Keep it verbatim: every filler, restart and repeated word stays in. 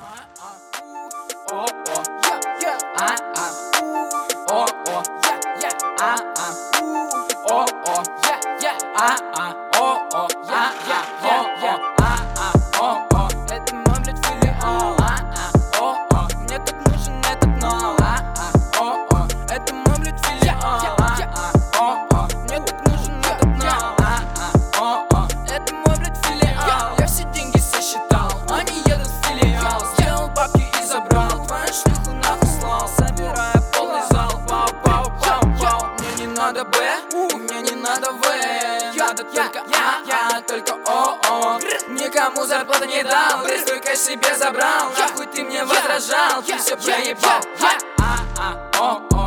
Это мой, блядь, филиал. Мне так нужен этот нал. Это мой, блядь, филиал. Мне так нужен этот нал. Это мой, блядь, филиал. Я все деньги сосчитал, они едут в филиал. Сделал бабки и забрал, твою шлюху нахуй слал. Собирая полный зал, пау, пау, пау, пау. Мне не надо Б, мне не надо В. Надо только А, а, только О, О. Никому зарплату не дал, ты свой кэш себе забрал. Нахуй ты мне возражал, ты все проебал. А, а, О, О.